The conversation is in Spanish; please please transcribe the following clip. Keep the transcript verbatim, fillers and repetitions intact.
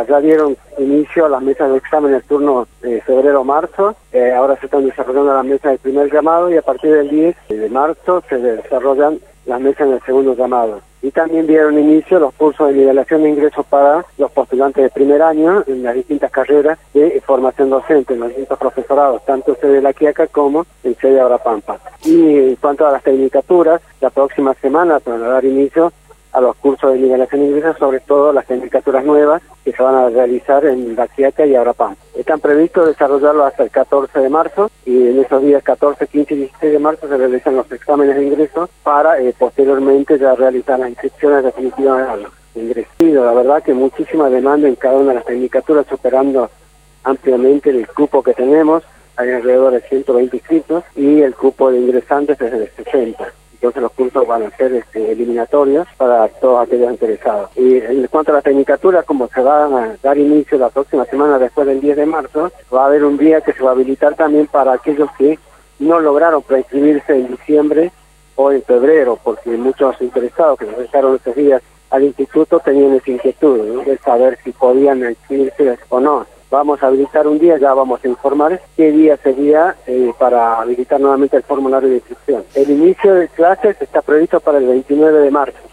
ya dieron inicio a las mesas de examen el turno de febrero-marzo, eh, ahora se están desarrollando las mesas del primer llamado y a partir del diez de marzo se desarrollan las mesas en el segundo llamado. Y también dieron inicio los cursos de nivelación de ingresos para los postulantes de primer año en las distintas carreras de formación docente, en los distintos profesorados, tanto en sede de La Quiaca como en sede de Abrapampa. Y en cuanto a las tecnicaturas, la próxima semana se van a dar inicio a los cursos de nivelación de ingresos, sobre todo las tecnicaturas nuevas que se van a realizar en La Quiaca y Abrapampa. Están previstos desarrollarlo hasta el catorce de marzo y en esos días catorce, quince y dieciséis de marzo se realizan los exámenes de ingreso para eh, posteriormente ya realizar las inscripciones definitivas a los ingresos. Y la verdad que muchísima demanda en cada una de las tecnicaturas, superando ampliamente el cupo que tenemos. Hay alrededor de ciento veinte inscritos y el cupo de ingresantes es de sesenta. Entonces los cursos van a ser este, eliminatorios para todos aquellos interesados. Y en cuanto a la tecnicatura, como se va a dar inicio la próxima semana después del diez de marzo, va a haber un día que se va a habilitar también para aquellos que no lograron preinscribirse en diciembre o en febrero, porque muchos interesados que se dejaron esos días al instituto tenían esa inquietud, ¿no?, de saber si podían inscribirse o no. Vamos a habilitar un día, ya vamos a informar qué día sería eh, para habilitar nuevamente el formulario de inscripción. El inicio de clases está previsto para el veintinueve de marzo.